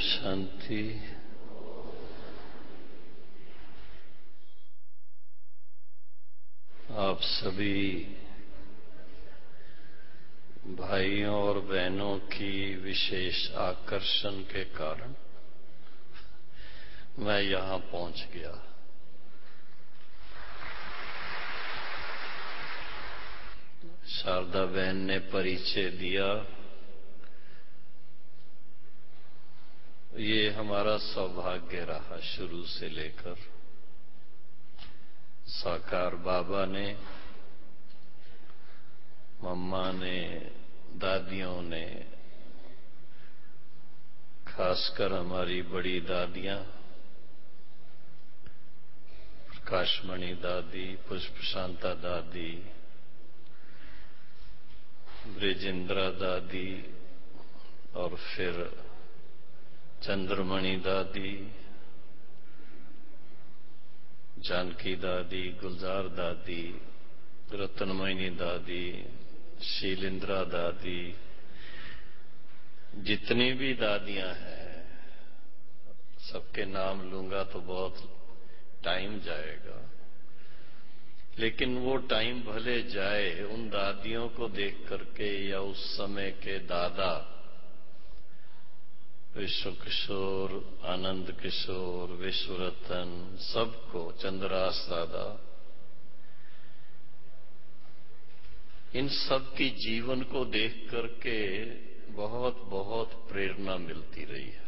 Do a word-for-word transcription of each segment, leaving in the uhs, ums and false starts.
शांति। आप सभी भाइयों और बहनों की विशेष आकर्षण के कारण मैं यहां पहुंच गया। शारदा बहन ने परिचय दिया। ये हमारा सौभाग्य रहा शुरू से लेकर। साकार बाबा ने, मम्मा ने, दादियों ने, खासकर हमारी बड़ी दादियां प्रकाशमणि दादी, पुष्पशांता दादी, ब्रिजेंद्रा दादी और फिर चंद्रमणि दादी, जानकी दादी, गुलजार दादी, रतनमयी दादी, शीलेंद्रा दादी, जितनी भी दादियां हैं सबके नाम लूंगा तो बहुत टाइम जाएगा, लेकिन वो टाइम भले जाए, उन दादियों को देख करके या उस समय के दादा विश्व किशोर, आनंद किशोर, विश्वरतन, सबको, चंद्रास दादा, इन सब की जीवन को देख करके बहुत बहुत प्रेरणा मिलती रही है।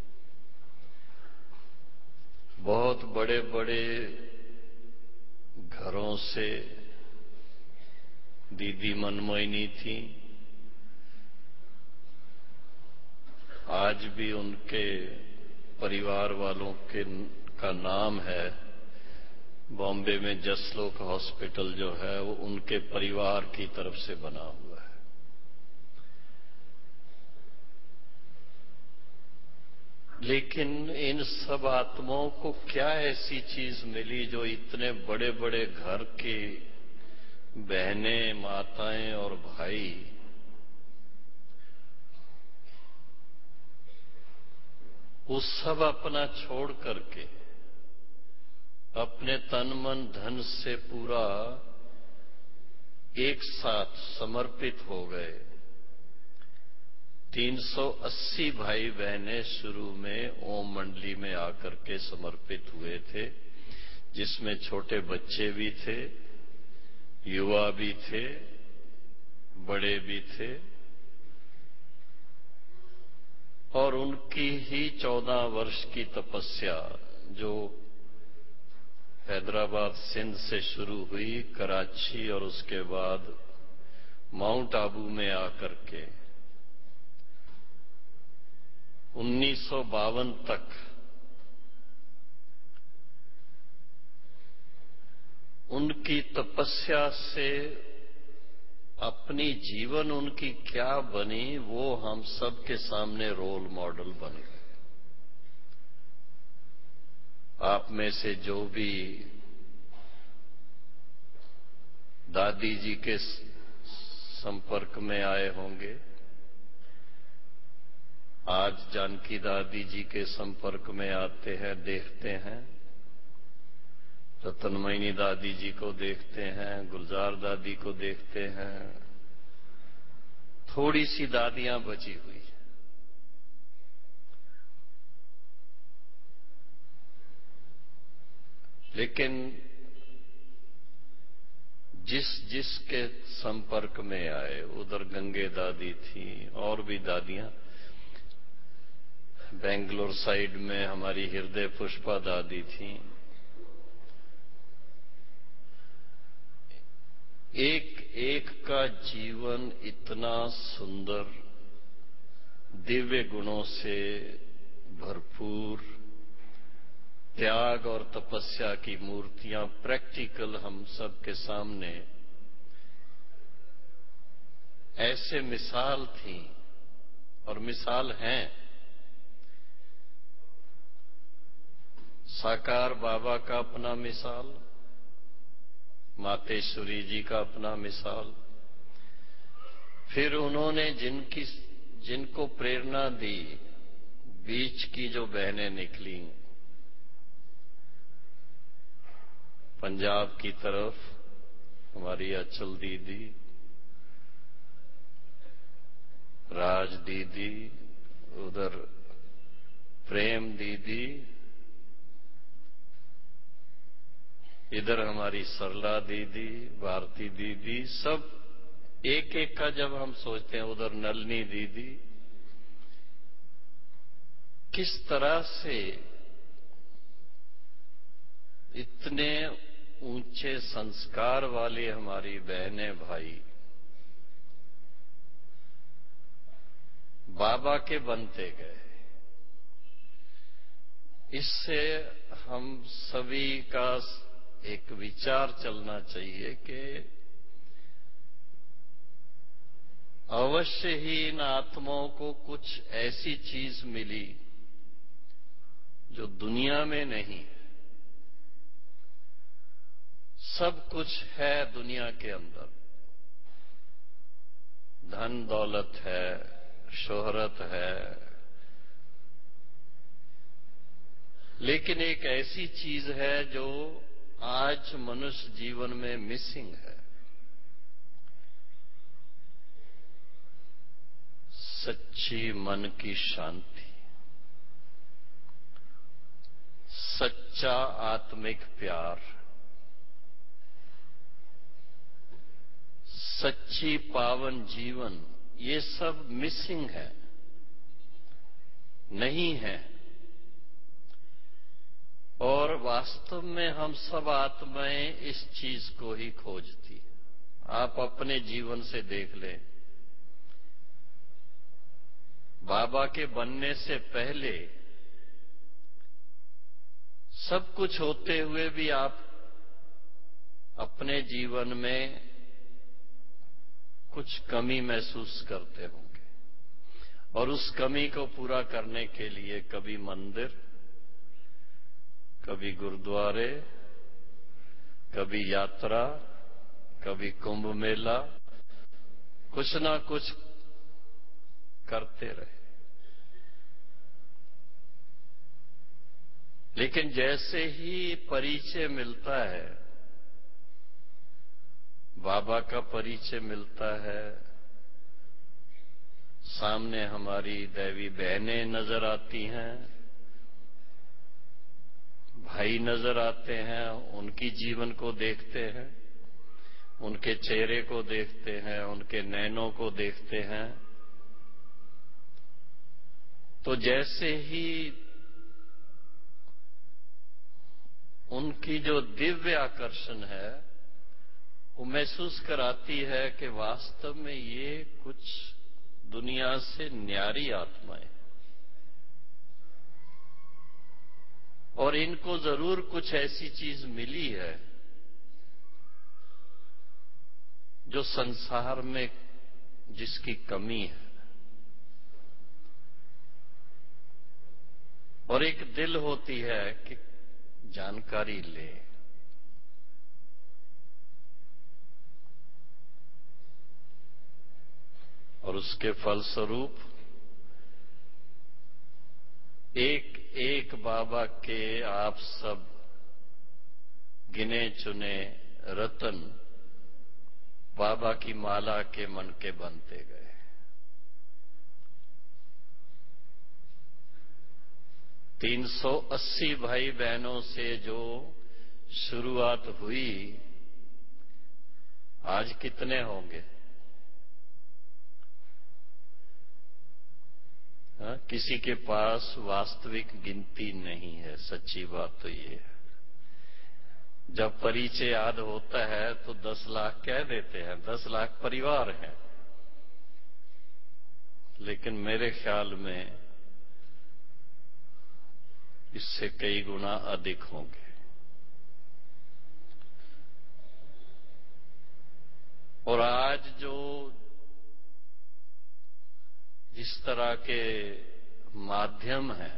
बहुत बड़े बड़े घरों से दीदी मनमोहिनी थी। आज भी उनके परिवार वालों के का नाम है। बॉम्बे में जसलोक हॉस्पिटल जो है वो उनके परिवार की तरफ से बना हुआ है। लेकिन इन सब आत्माओं को क्या ऐसी चीज मिली जो इतने बड़े बड़े घर की बहनें, माताएं और भाई वो सब अपना छोड़ करके अपने तन मन धन से पूरा एक साथ समर्पित हो गए। तीन सौ अस्सी भाई बहनें शुरू में ओम मंडली में आकर के समर्पित हुए थे, जिसमें छोटे बच्चे भी थे, युवा भी थे, बड़े भी थे। और उनकी ही चौदह वर्ष की तपस्या जो हैदराबाद सिंध से शुरू हुई, कराची और उसके बाद माउंट आबू में आकर के उन्नीस सौ बावन तक उनकी तपस्या से अपनी जीवन उनकी क्या बनी, वो हम सब के सामने रोल मॉडल बन गए। आप में से जो भी दादी जी के संपर्क में आए होंगे, आज जानकी दादी जी के संपर्क में आते हैं, देखते हैं, रतनमयी दादी जी को देखते हैं, गुलजार दादी को देखते हैं, थोड़ी सी दादियां बची हुई। लेकिन जिस जिसके संपर्क में आए, उधर गंगे दादी थी और भी दादियां, बेंगलोर साइड में हमारी हृदय पुष्पा दादी थी। एक एक का जीवन इतना सुंदर, दिव्य गुणों से भरपूर, त्याग और तपस्या की मूर्तियां प्रैक्टिकल हम सब के सामने ऐसे मिसाल थी और मिसाल हैं। साकार बाबा का अपना मिसाल, मातेश्वरी जी का अपना मिसाल, फिर उन्होंने जिनकी जिनको प्रेरणा दी, बीच की जो बहनें निकली पंजाब की तरफ, हमारी अचल दीदी, राज दीदी, उधर प्रेम दीदी, इधर हमारी सरला दीदी, भारती दीदी, सब एक एक का जब हम सोचते हैं, उधर नलनी दीदी, किस तरह से इतने ऊंचे संस्कार वाली हमारी बहनें भाई बाबा के बनते गए। इससे हम सभी का एक विचार चलना चाहिए कि अवश्य ही इन आत्माओं को कुछ ऐसी चीज मिली जो दुनिया में नहीं है। सब कुछ है दुनिया के अंदर, धन दौलत है, शोहरत है, लेकिन एक ऐसी चीज है जो आज मनुष्य जीवन में मिसिंग है। सच्ची मन की शांति, सच्चा आत्मिक प्यार, सच्ची पावन जीवन, ये सब मिसिंग है, नहीं है। और वास्तव में हम सब आत्माएं इस चीज को ही खोजती। आप अपने जीवन से देख लें, बाबा के बनने से पहले सब कुछ होते हुए भी आप अपने जीवन में कुछ कमी महसूस करते होंगे, और उस कमी को पूरा करने के लिए कभी मंदिर, कभी गुरुद्वारे, कभी यात्रा, कभी कुंभ मेला, कुछ ना कुछ करते रहे। लेकिन जैसे ही परिचय मिलता है, बाबा का परिचय मिलता है, सामने हमारी दैवी बहनें नजर आती हैं, भाई नजर आते हैं, उनकी जीवन को देखते हैं, उनके चेहरे को देखते हैं, उनके नैनों को देखते हैं, तो जैसे ही उनकी जो दिव्य आकर्षण है वो महसूस कराती है कि वास्तव में ये कुछ दुनिया से न्यारी आत्माएं, और इनको जरूर कुछ ऐसी चीज मिली है जो संसार में जिसकी कमी है। और एक दिल होती है कि जानकारी ले। और उसके फलस्वरूप एक एक बाबा के आप सब गिने चुने रतन बाबा की माला के मन के बनते गए। तीन सौ अस्सी भाई बहनों से जो शुरुआत हुई, आज कितने होंगे? हा? किसी के पास वास्तविक गिनती नहीं है। सच्ची बात तो ये है। जब परिचय याद होता है तो दस लाख कह देते हैं, दस लाख परिवार हैं, लेकिन मेरे ख्याल में इससे कई गुना अधिक होंगे। और आज जो जिस तरह के माध्यम हैं,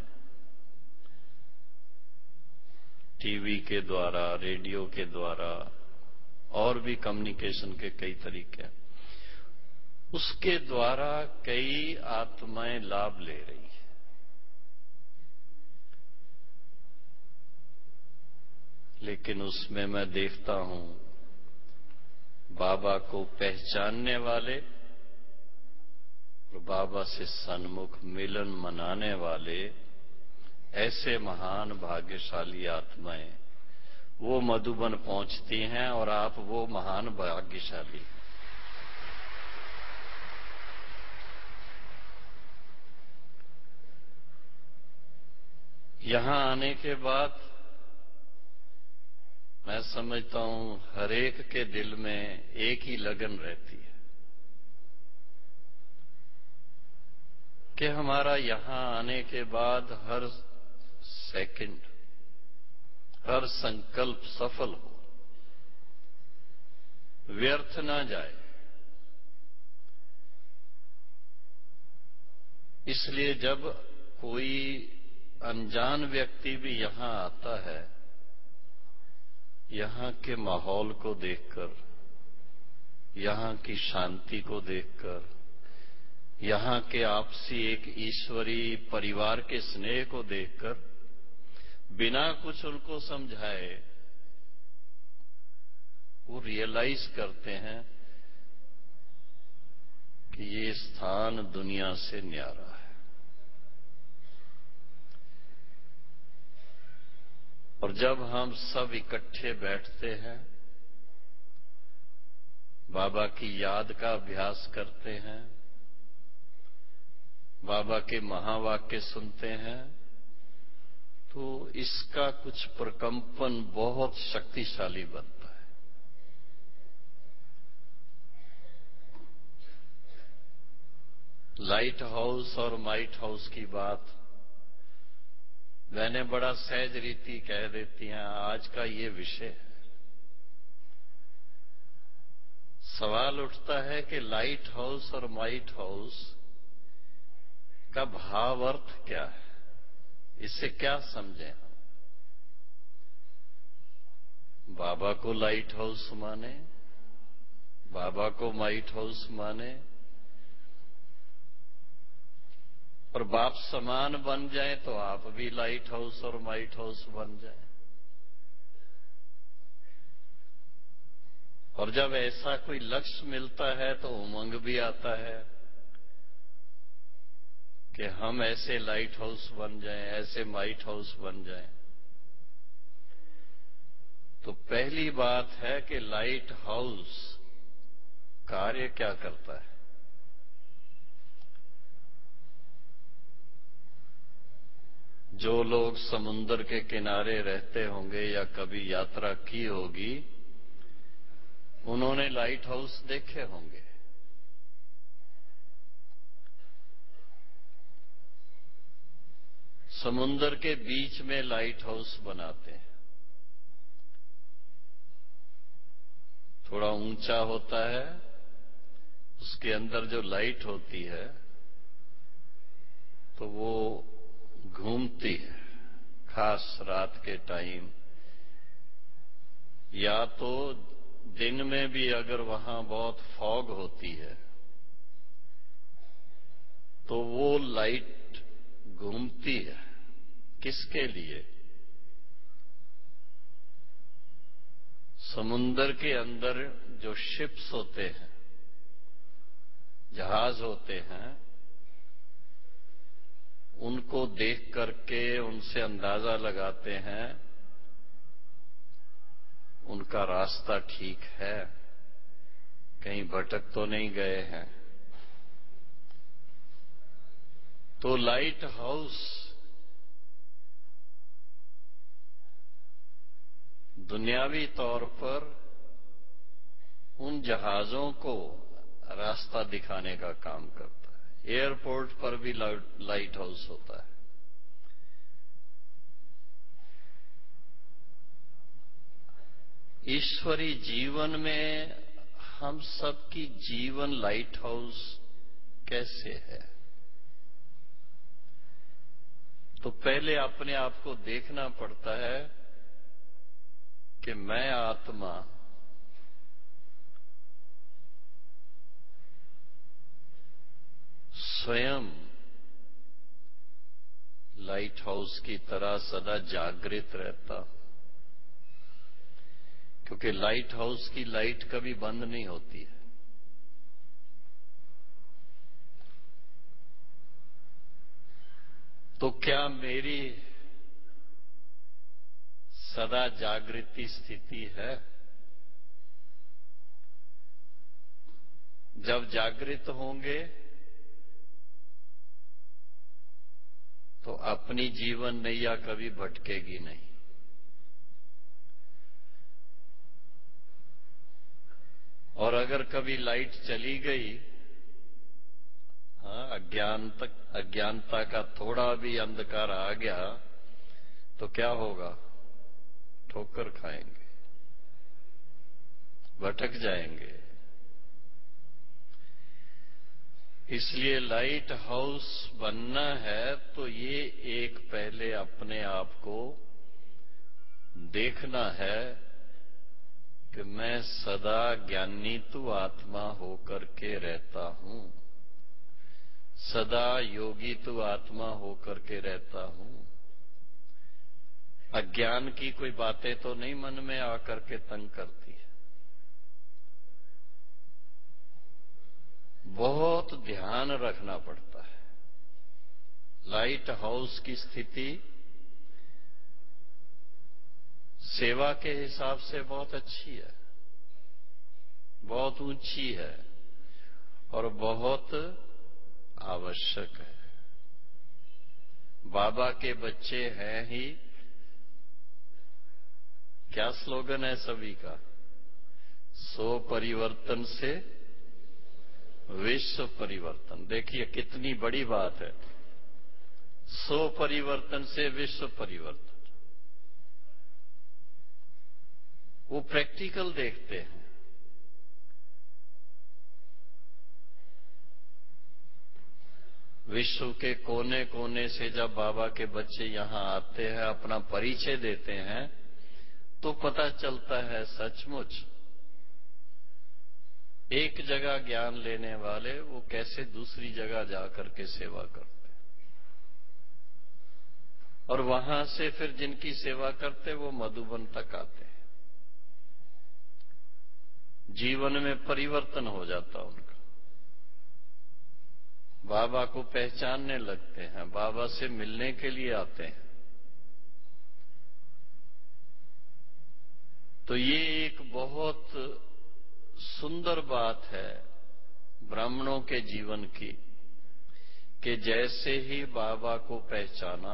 टीवी के द्वारा, रेडियो के द्वारा, और भी कम्युनिकेशन के कई तरीके हैं, उसके द्वारा कई आत्माएं लाभ ले रही हैं। लेकिन उसमें मैं देखता हूं बाबा को पहचानने वाले और बाबा से सन्मुख मिलन मनाने वाले ऐसे महान भाग्यशाली आत्माएं वो मधुबन पहुंचती हैं और आप वो महान भाग्यशाली। यहां आने के बाद मैं समझता हूं हर एक के दिल में एक ही लगन रहती है कि हमारा यहां आने के बाद हर सेकंड, हर संकल्प सफल हो, व्यर्थ ना जाए। इसलिए जब कोई अनजान व्यक्ति भी यहां आता है, यहां के माहौल को देखकर, यहां की शांति को देखकर, यहां के आपसी एक ईश्वरी परिवार के स्नेह को देखकर, बिना कुछ उनको समझाए वो रियलाइज करते हैं कि ये स्थान दुनिया से न्यारा है। और जब हम सब इकट्ठे बैठते हैं, बाबा की याद का अभ्यास करते हैं, बाबा के महावाक्य सुनते हैं, तो इसका कुछ प्रकंपन बहुत शक्तिशाली बनता है। लाइट हाउस और माइट हाउस की बात मैंने बड़ा सहज रीति कह देती हैं, आज का ये विषय है। सवाल उठता है कि लाइट हाउस और माइट हाउस का भाव अर्थ क्या है, इससे क्या समझें हम? बाबा को लाइट हाउस माने, बाबा को माइट हाउस माने और बाप समान बन जाए तो आप भी लाइट हाउस और माइट हाउस बन जाए। और जब ऐसा कोई लक्ष्य मिलता है तो उमंग भी आता है कि हम ऐसे लाइट हाउस बन जाएं, ऐसे माइट हाउस बन जाएं। तो पहली बात है कि लाइट हाउस कार्य क्या करता है। जो लोग समुद्र के किनारे रहते होंगे या कभी यात्रा की होगी, उन्होंने लाइट हाउस देखे होंगे। समुद्र के बीच में लाइट हाउस बनाते हैं। थोड़ा ऊंचा होता है, उसके अंदर जो लाइट होती है तो वो घूमती है, खास रात के टाइम, या तो दिन में भी अगर वहां बहुत फॉग होती है तो वो लाइट घूमती है। किसके लिए? समुद्र के अंदर जो शिप्स होते हैं, जहाज होते हैं, उनको देख करके उनसे अंदाजा लगाते हैं उनका रास्ता ठीक है, कहीं भटक तो नहीं गए हैं। तो लाइट हाउस दुनियावी तौर पर उन जहाजों को रास्ता दिखाने का काम करता है। एयरपोर्ट पर भी लाइट हाउस होता है। ईश्वरी जीवन में हम सबकी जीवन लाइट हाउस कैसे है? तो पहले अपने आप को देखना पड़ता है कि मैं आत्मा स्वयं लाइट हाउस की तरह सदा जागृत रहता हूं। क्योंकि लाइट हाउस की लाइट कभी बंद नहीं होती है। तो क्या मेरी सदा जागृति स्थिति है? जब जागृत होंगे तो अपनी जीवन नैया कभी भटकेगी नहीं। और अगर कभी लाइट चली गई, हाँ, अज्ञान तक अज्ञानता का थोड़ा भी अंधकार आ गया तो क्या होगा? ठोकर खाएंगे, भटक जाएंगे। इसलिए लाइट हाउस बनना है तो ये एक पहले अपने आप को देखना है कि मैं सदा ज्ञानी तु आत्मा होकर के रहता हूं, सदा योगी तु आत्मा होकर के रहता हूं। अज्ञान की कोई बातें तो नहीं मन में आकर के तंग करती है। बहुत ध्यान रखना पड़ता है। लाइट हाउस की स्थिति सेवा के हिसाब से बहुत अच्छी है, बहुत ऊंची है और बहुत आवश्यक है। बाबा के बच्चे हैं ही, क्या स्लोगन है सभी का? सो परिवर्तन से विश्व परिवर्तन। देखिए कितनी बड़ी बात है। सो परिवर्तन से विश्व परिवर्तन। वो प्रैक्टिकल देखते हैं। विश्व के कोने कोने से जब बाबा के बच्चे यहां आते हैं, अपना परिचय देते हैं, तो पता चलता है सचमुच एक जगह ज्ञान लेने वाले वो कैसे दूसरी जगह जाकर के सेवा करते, और वहां से फिर जिनकी सेवा करते वो मधुबन तक आते हैं। जीवन में परिवर्तन हो जाता उनका, बाबा को पहचानने लगते हैं, बाबा से मिलने के लिए आते हैं। तो ये एक बहुत सुंदर बात है ब्राह्मणों के जीवन की, कि जैसे ही बाबा को पहचाना,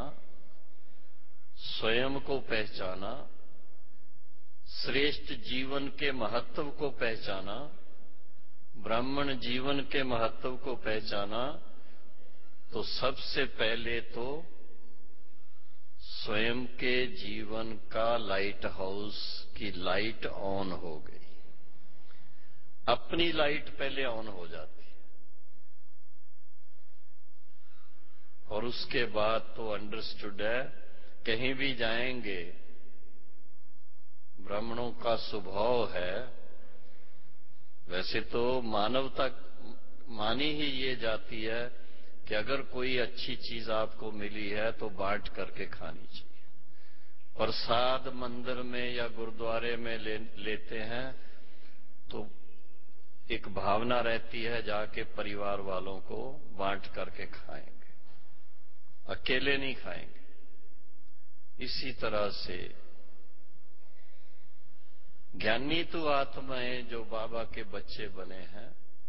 स्वयं को पहचाना, श्रेष्ठ जीवन के महत्व को पहचाना, ब्राह्मण जीवन के महत्व को पहचाना, तो सबसे पहले तो स्वयं के जीवन का लाइट हाउस की लाइट ऑन हो गई। अपनी लाइट पहले ऑन हो जाती है और उसके बाद तो अंडरस्टूड है। कहीं भी जाएंगे, ब्राह्मणों का स्वभाव है, वैसे तो मानवता मानी ही ये जाती है कि अगर कोई अच्छी चीज आपको मिली है तो बांट करके खानी चाहिए। प्रसाद मंदिर में या गुरुद्वारे में ले, लेते हैं तो एक भावना रहती है जाके परिवार वालों को बांट करके खाएंगे, अकेले नहीं खाएंगे। इसी तरह से ज्ञानी तो आत्माएं जो बाबा के बच्चे बने हैं,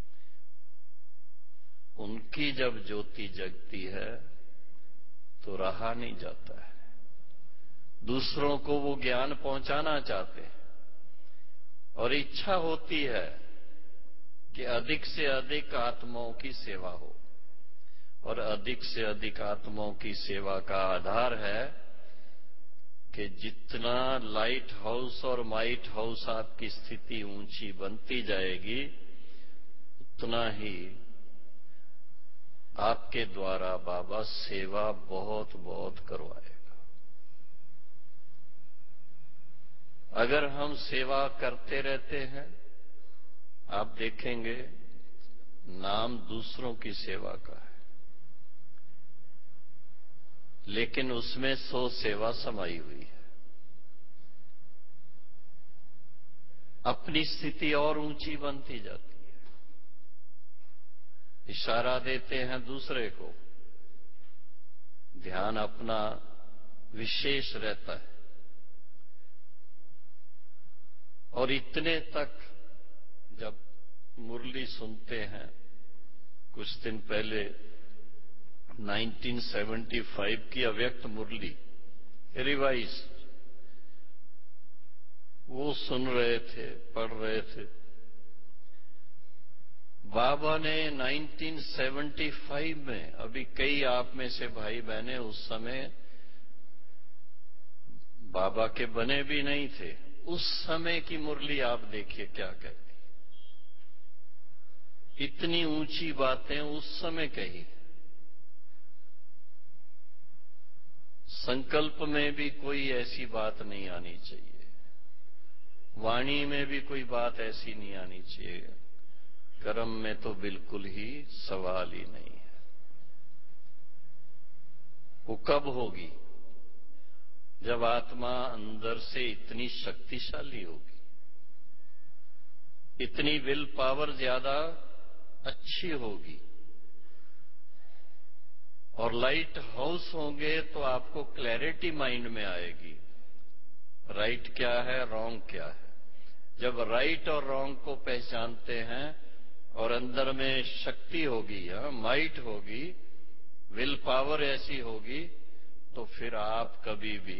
उनकी जब ज्योति जगती है तो रहा नहीं जाता है। दूसरों को वो ज्ञान पहुंचाना चाहते हैं और इच्छा होती है कि अधिक से अधिक आत्माओं की सेवा हो, और अधिक से अधिक आत्माओं की सेवा का आधार है कि जितना लाइट हाउस और माइट हाउस आपकी स्थिति ऊंची बनती जाएगी, उतना ही आपके द्वारा बाबा सेवा बहुत बहुत करवाएगा। अगर हम सेवा करते रहते हैं, आप देखेंगे नाम दूसरों की सेवा का है, लेकिन उसमें सौ सेवा समाई हुई है। अपनी स्थिति और ऊंची बनती जाती है। इशारा देते हैं दूसरे को, ध्यान अपना विशेष रहता है। और इतने तक जब मुरली सुनते हैं, कुछ दिन पहले उन्नीस सौ पचहत्तर की अव्यक्त मुरली रिवाइज वो सुन रहे थे, पढ़ रहे थे। बाबा ने उन्नीस सौ पचहत्तर में, अभी कई आप में से भाई बहनें उस समय बाबा के बने भी नहीं थे, उस समय की मुरली आप देखिए क्या कहती। इतनी ऊंची बातें उस समय कही। संकल्प में भी कोई ऐसी बात नहीं आनी चाहिए, वाणी में भी कोई बात ऐसी नहीं आनी चाहिए, कर्म में तो बिल्कुल ही सवाल ही नहीं है। वो कब होगी? जब आत्मा अंदर से इतनी शक्तिशाली होगी, इतनी विल पावर ज्यादा अच्छी होगी। और लाइट हाउस होंगे तो आपको क्लैरिटी माइंड में आएगी, राइट क्या है, रॉन्ग क्या है। जब राइट और रॉन्ग को पहचानते हैं और अंदर में शक्ति होगी, हाँ, माइट होगी, विल पावर ऐसी होगी, तो फिर आप कभी भी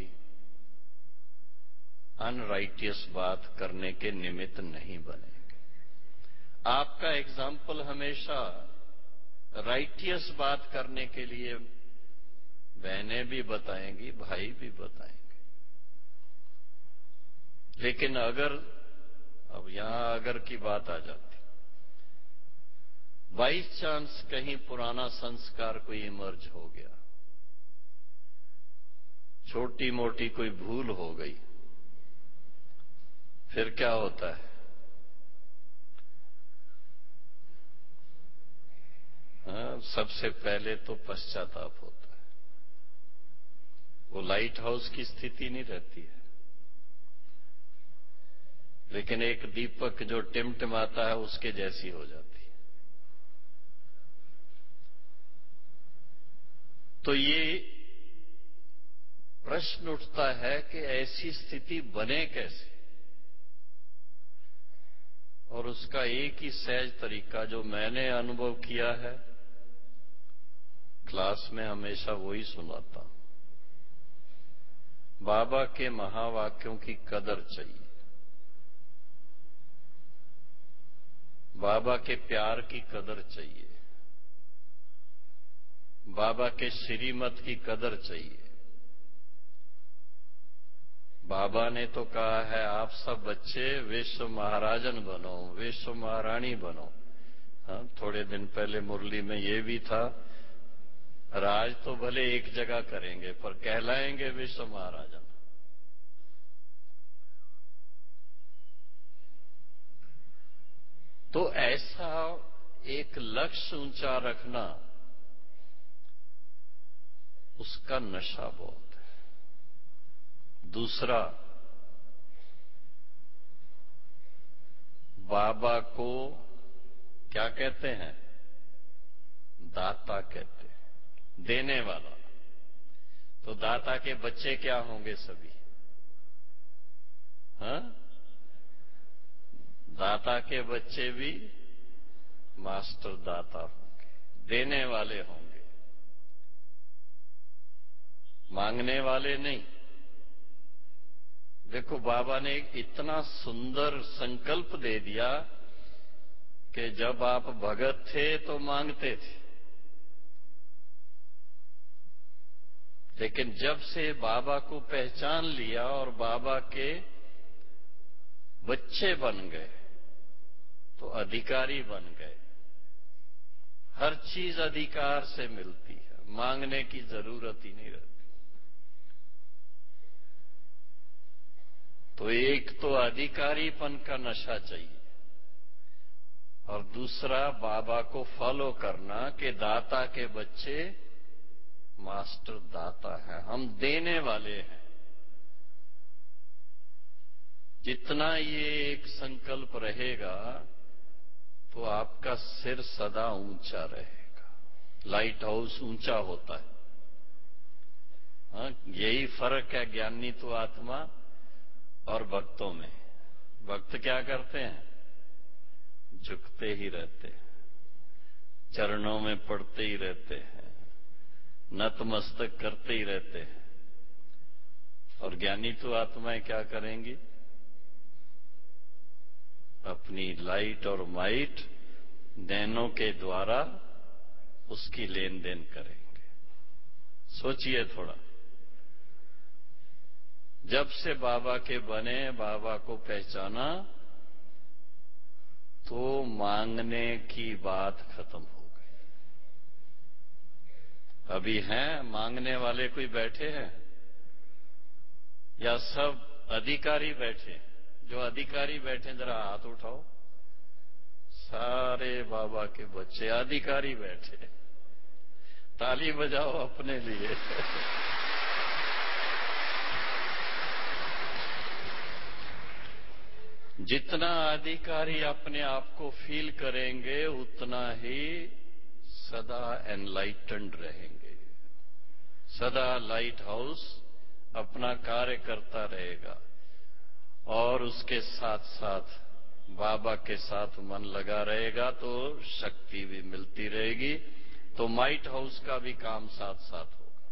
अनराइटियस बात करने के निमित्त नहीं बनेंगे। आपका एग्जाम्पल हमेशा राइटियस बात करने के लिए बहनें भी बताएंगी, भाई भी बताएंगे। लेकिन अगर अब यहां अगर की बात आ जाती, बाई चांस कहीं पुराना संस्कार कोई इमर्ज हो गया, छोटी मोटी कोई भूल हो गई, फिर क्या होता है? हाँ, सबसे पहले तो पश्चाताप होता है। वो लाइट हाउस की स्थिति नहीं रहती है, लेकिन एक दीपक जो टिमटिमाता है उसके जैसी हो जाती है। तो ये प्रश्न उठता है कि ऐसी स्थिति बने कैसे? और उसका एक ही सहज तरीका जो मैंने अनुभव किया है, क्लास में हमेशा वही सुनाता हूं। बाबा के महावाक्यों की कदर चाहिए, बाबा के प्यार की कदर चाहिए, बाबा के श्रीमत की कदर चाहिए। बाबा ने तो कहा है, आप सब बच्चे विश्व महाराजन बनो, विश्व महारानी बनो। हाँ, थोड़े दिन पहले मुरली में ये भी था, राज तो भले एक जगह करेंगे पर कहलाएंगे विश्व महाराजन। तो ऐसा एक लक्ष्य ऊंचा रखना, उसका नशा बहुत है। दूसरा, बाबा को क्या कहते हैं? दाता कहते हैं, देने वाला। तो दाता के बच्चे क्या होंगे सभी? हाँ, दाता के बच्चे भी मास्टर दाता होंगे, देने वाले होंगे, मांगने वाले नहीं। देखो, बाबा ने एक इतना सुंदर संकल्प दे दिया कि जब आप भगत थे तो मांगते थे, लेकिन जब से बाबा को पहचान लिया और बाबा के बच्चे बन गए तो अधिकारी बन गए। हर चीज अधिकार से मिलती है, मांगने की जरूरत ही नहीं रहती। तो एक तो अधिकारीपन का नशा चाहिए, और दूसरा बाबा को फॉलो करना कि दाता के बच्चे मास्टर दाता है, हम देने वाले हैं। जितना ये एक संकल्प रहेगा तो आपका सिर सदा ऊंचा रहेगा। लाइट हाउस ऊंचा होता है। हाँ, यही फर्क है ज्ञानी तो आत्मा और भक्तों में। भक्त क्या करते हैं? झुकते ही रहते हैं, चरणों में पड़ते ही रहते हैं, नतमस्तक करते ही रहते हैं। और ज्ञानी तो आत्माएं क्या करेंगी? अपनी लाइट और माइट नैनों के द्वारा उसकी लेन देन करेंगे। सोचिए थोड़ा, जब से बाबा के बने, बाबा को पहचाना, तो मांगने की बात खत्म हो गई। अभी हैं मांगने वाले कोई बैठे हैं या सब अधिकारी बैठे? जो अधिकारी बैठे जरा हाथ उठाओ। सारे बाबा के बच्चे अधिकारी बैठे। ताली बजाओ अपने लिए। जितना अधिकारी अपने आप को फील करेंगे उतना ही सदा एनलाइटेंड रहेंगे। सदा लाइट हाउस अपना कार्य करता रहेगा और उसके साथ साथ बाबा के साथ मन लगा रहेगा तो शक्ति भी मिलती रहेगी। तो माइट हाउस का भी काम साथ साथ होगा।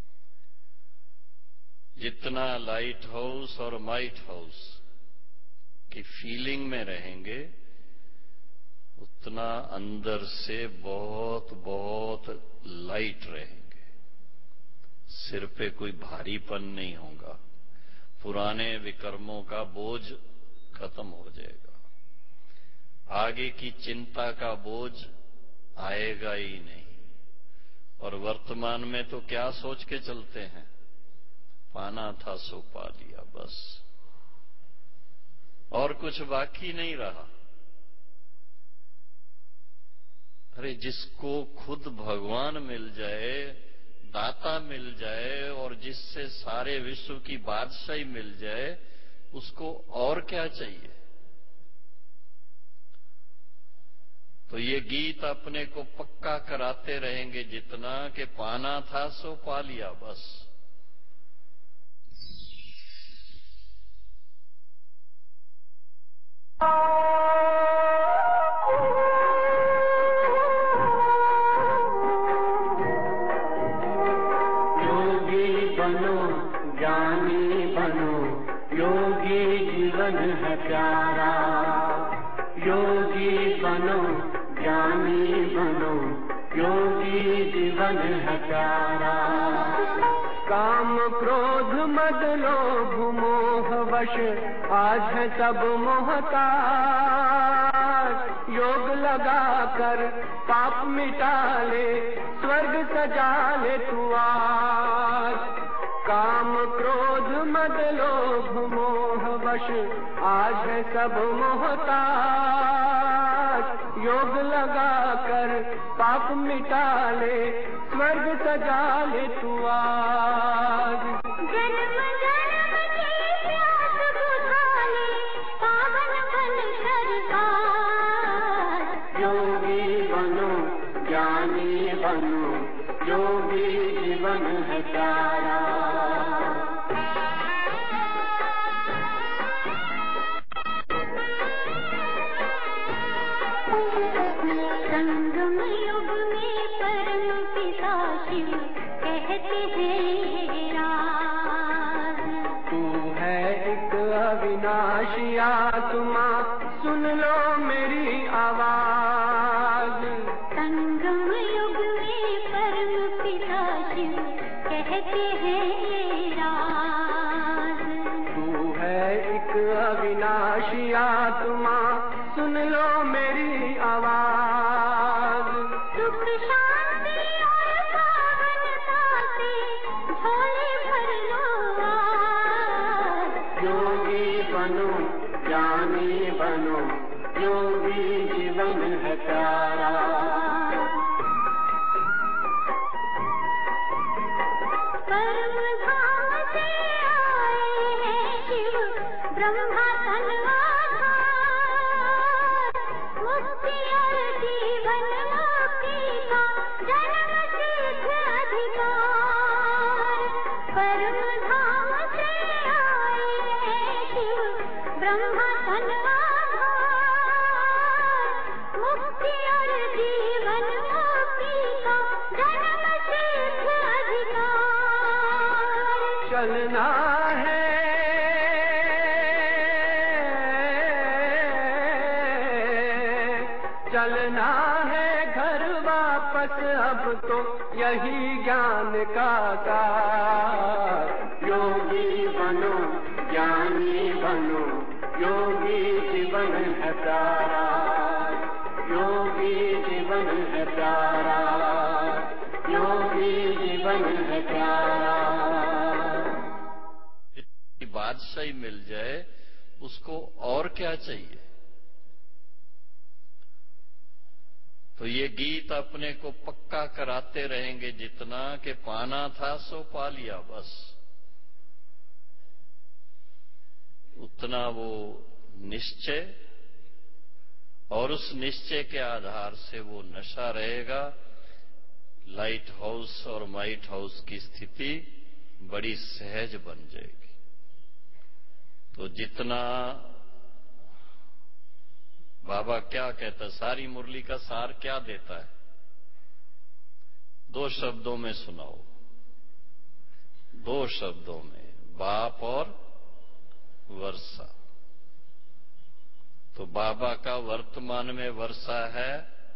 जितना लाइट हाउस और माइट हाउस की फीलिंग में रहेंगे उतना अंदर से बहुत बहुत लाइट रहेंगे। सिर पे कोई भारीपन नहीं होगा। पुराने विकर्मों का बोझ खत्म हो जाएगा। आगे की चिंता का बोझ आएगा ही नहीं। और वर्तमान में तो क्या सोच के चलते हैं? पाना था सो पा लिया, बस, और कुछ बाकी नहीं रहा। अरे जिसको खुद भगवान मिल जाए, दाता मिल जाए और जिससे सारे विश्व की बादशाही मिल जाए, उसको और क्या चाहिए? तो ये गीत अपने को पक्का कराते रहेंगे जितना कि पाना था सो पा लिया, बस। योगी बनो, ज्ञानी बनो, योगी जीवन है प्यारा। योगी बनो, ज्ञानी बनो, योगी जीवन है प्यारा। काम क्रोध मद लोभ मोह वश आज है सब मोहताज। योग लगा कर पाप मिटा ले, स्वर्ग सजा ले तू आज। काम क्रोध मद लोभ मोह वश आज है सब मोहताज। योग लगा कर पाप मिटा ले, स्वर्ग सजा ले तू आज। जन्म जन्म की प्यास बुझा ले, पावन बन सरकार। योगी बनो, ज्ञानी बनो, योगी जीवन है प्यारा। संगम युग में परम पिता शिव कहते हैं राज। तू है एक अविनाशी आत्मा, सुन लो मेरी आवाज। संगम युग में परम पिता शिव कहते हैं राज। तू है एक अविनाशी आत्मा, सुन लो मेरी आवाज। सुख शांति और पावनता से झोले भर लो आज। योगी बनो, ज्ञानी बनो, योगी जीवन है प्यारा। परम धाम से आए हैं शिव ब्रह्मा तन आधार, मुक्ति और जीवन मुक्ति का जन्म सिद्ध अधिकार। परम धाम से आए हैं शिव ब्रह्मा तन आधार, मुक्ति और जीवन मुक्ति का जन्म सिद्ध अधिकार। चलना है चलना है घर वापस अब तो यही ज्ञान का सार। योगी बनो ज्ञानी बनो, योगी जीवन है प्यारा, योगी जीवन है प्यारा, योगी जीवन है प्यारा। बादशाही मिल जाए उसको और क्या चाहिए? तो ये गीत अपने को पक्का कराते रहेंगे जितना कि पाना था सो पा लिया, बस उतना वो निश्चय, और उस निश्चय के आधार से वो नशा रहेगा। लाइट हाउस और माइट हाउस की स्थिति बड़ी सहज बन जाएगी। तो जितना बाबा क्या कहता है, सारी मुरली का सार क्या देता है? दो शब्दों में सुनाओ, दो शब्दों में, बाप और वर्षा। तो बाबा का वर्तमान में वर्षा है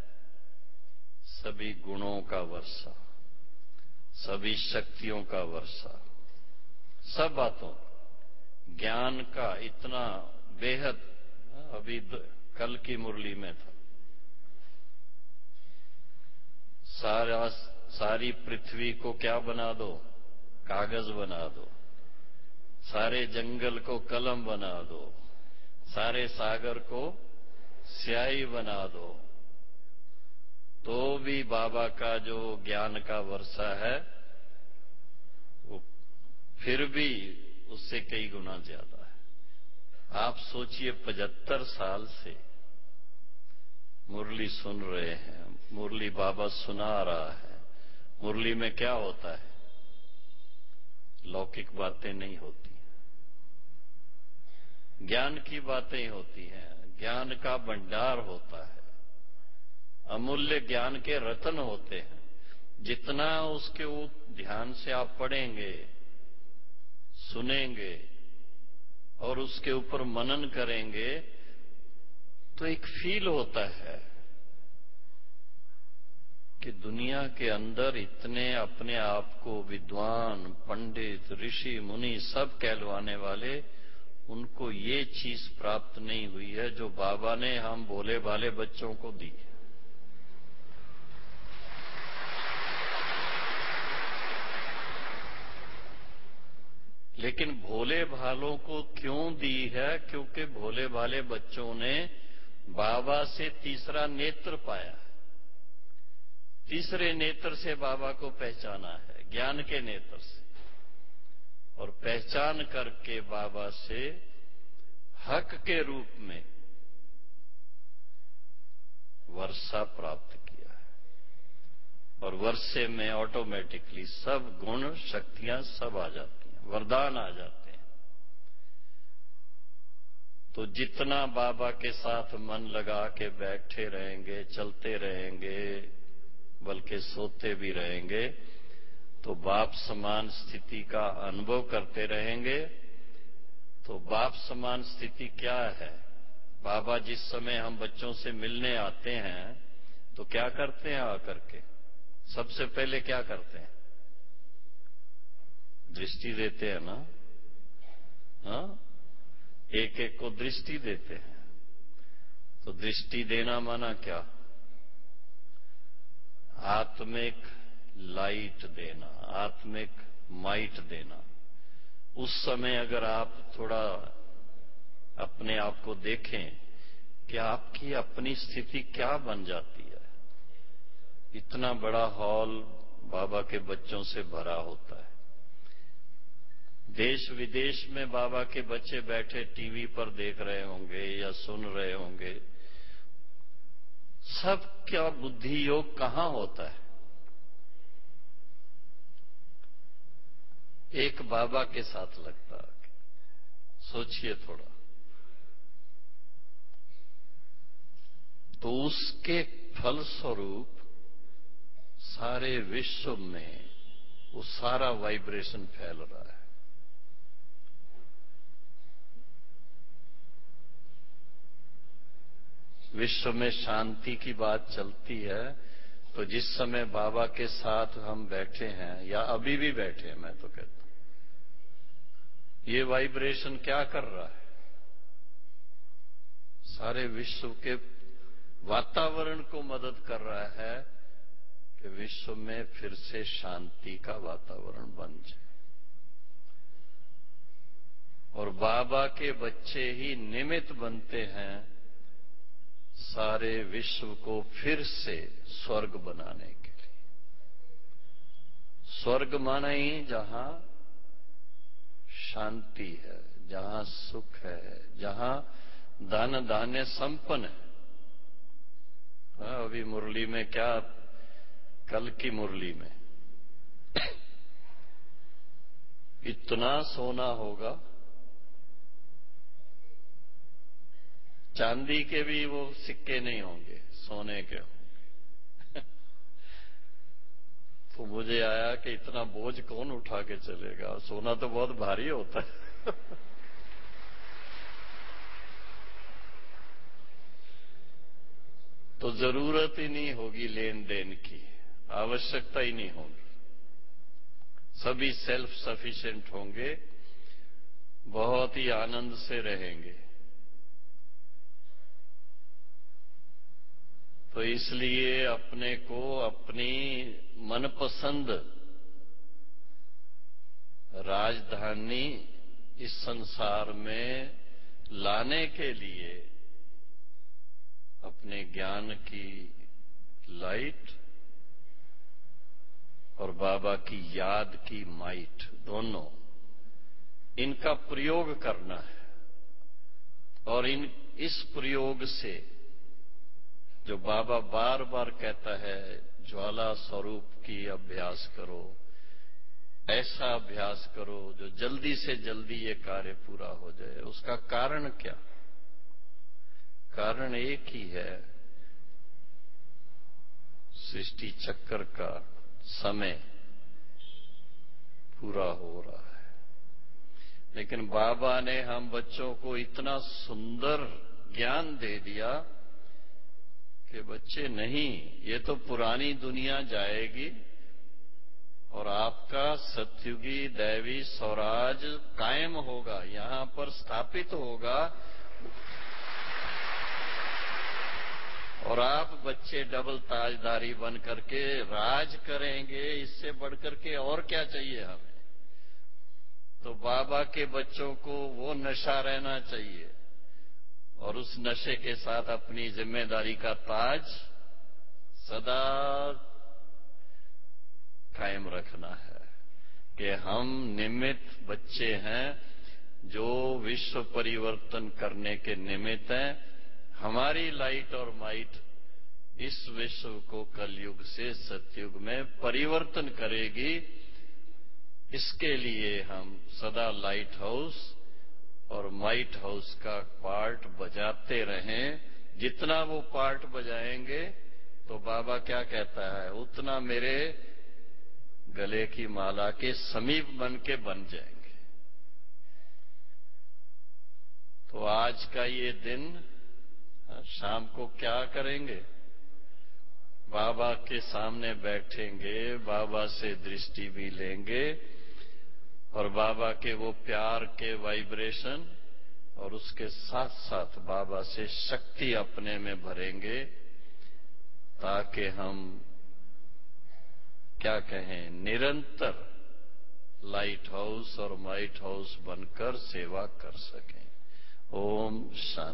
सभी गुणों का वर्षा, सभी शक्तियों का वर्षा, सब बातों, ज्ञान का इतना बेहद। अभी कल की मुरली में था, सारा सारी पृथ्वी को क्या बना दो? कागज बना दो। सारे जंगल को कलम बना दो, सारे सागर को स्याही बना दो, तो भी बाबा का जो ज्ञान का वर्षा है वो फिर भी उससे कई गुना ज्यादा है। आप सोचिए, पचहत्तर साल से मुरली सुन रहे हैं, मुरली बाबा सुना रहा है। मुरली में क्या होता है? लौकिक बातें नहीं होती, ज्ञान की बातें होती हैं, ज्ञान का भंडार होता है, अमूल्य ज्ञान के रत्न होते हैं। जितना उसके ध्यान से आप पढ़ेंगे, सुनेंगे और उसके ऊपर मनन करेंगे तो एक फील होता है कि दुनिया के अंदर इतने अपने आप को विद्वान, पंडित, ऋषि, मुनि सब कहलवाने वाले, उनको ये चीज प्राप्त नहीं हुई है जो बाबा ने हम भोले भाले बच्चों को दी है। लेकिन भोले भालों को क्यों दी है? क्योंकि भोले भाले बच्चों ने बाबा से तीसरा नेत्र पाया, तीसरे नेत्र से बाबा को पहचाना है, ज्ञान के नेत्र से, और पहचान करके बाबा से हक के रूप में वर्षा प्राप्त किया है। और वर्षे में ऑटोमेटिकली सब गुण शक्तियां सब आ जाती हैं, वरदान आ जाते हैं। तो जितना बाबा के साथ मन लगा के बैठे रहेंगे, चलते रहेंगे, बल्कि सोते भी रहेंगे, तो बाप समान स्थिति का अनुभव करते रहेंगे। तो बाप समान स्थिति क्या है? बाबा जिस समय हम बच्चों से मिलने आते हैं तो क्या करते हैं? आकर के सबसे पहले क्या करते हैं? दृष्टि देते हैं ना? हाँ, एक एक को दृष्टि देते हैं। तो दृष्टि देना माना क्या? आत्मिक लाइट देना, आत्मिक माइट देना। उस समय अगर आप थोड़ा अपने आप को देखें कि आपकी अपनी स्थिति क्या बन जाती है। इतना बड़ा हॉल बाबा के बच्चों से भरा होता है, देश विदेश में बाबा के बच्चे बैठे टीवी पर देख रहे होंगे या सुन रहे होंगे, सब क्या बुद्धि योग कहां होता है? एक बाबा के साथ लगता है। सोचिए थोड़ा। तो उसके फलस्वरूप सारे विश्व में वो सारा वाइब्रेशन फैल रहा है। विश्व में शांति की बात चलती है, तो जिस समय बाबा के साथ हम बैठे हैं या अभी भी बैठे हैं, मैं तो कहता हूं, ये वाइब्रेशन क्या कर रहा है? सारे विश्व के वातावरण को मदद कर रहा है कि विश्व में फिर से शांति का वातावरण बन जाए। और बाबा के बच्चे ही निमित्त बनते हैं सारे विश्व को फिर से स्वर्ग बनाने के लिए। स्वर्ग माना ही जहां शांति है, जहां सुख है, जहां धन धान्य संपन्न है। हाँ, अभी मुरली में क्या, कल की मुरली में इतना सोना होगा, चांदी के भी वो सिक्के नहीं होंगे, सोने के होंगे। तो मुझे आया कि इतना बोझ कौन उठा के चलेगा, सोना तो बहुत भारी होता है। तो जरूरत ही नहीं होगी लेन देन की, आवश्यकता ही नहीं होगी। सभी सेल्फ सफिशिएंट होंगे, बहुत ही आनंद से रहेंगे। तो इसलिए अपने को अपनी मनपसंद राजधानी इस संसार में लाने के लिए अपने ज्ञान की लाइट और बाबा की याद की माइट, दोनों इनका प्रयोग करना है। और इन इस प्रयोग से जो बाबा बार बार कहता है, ज्वाला स्वरूप की अभ्यास करो, ऐसा अभ्यास करो जो जल्दी से जल्दी ये कार्य पूरा हो जाए। उसका कारण क्या? कारण एक ही है, सृष्टि चक्र का समय पूरा हो रहा है। लेकिन बाबा ने हम बच्चों को इतना सुंदर ज्ञान दे दिया कि बच्चे नहीं, ये तो पुरानी दुनिया जाएगी और आपका सत्युगी दैवी स्वराज कायम होगा, यहां पर स्थापित होगा। और आप बच्चे डबल ताजदारी बन करके राज करेंगे, इससे बढ़कर के और क्या चाहिए हमें? तो बाबा के बच्चों को वो नशा रहना चाहिए और उस नशे के साथ अपनी जिम्मेदारी का ताज सदा कायम रखना है कि हम निमित्त बच्चे हैं जो विश्व परिवर्तन करने के निमित्त हैं। हमारी लाइट और माइट इस विश्व को कलयुग से सतयुग में परिवर्तन करेगी। इसके लिए हम सदा लाइट हाउस और माइट हाउस का पार्ट बजाते रहें। जितना वो पार्ट बजाएंगे तो बाबा क्या कहता है, उतना मेरे गले की माला के समीप बन के बन जाएंगे। तो आज का ये दिन शाम को क्या करेंगे? बाबा के सामने बैठेंगे, बाबा से दृष्टि भी लेंगे और बाबा के वो प्यार के वाइब्रेशन और उसके साथ साथ बाबा से शक्ति अपने में भरेंगे, ताकि हम क्या कहें, निरंतर लाइट हाउस और माइट हाउस बनकर सेवा कर सकें। ओम शांति।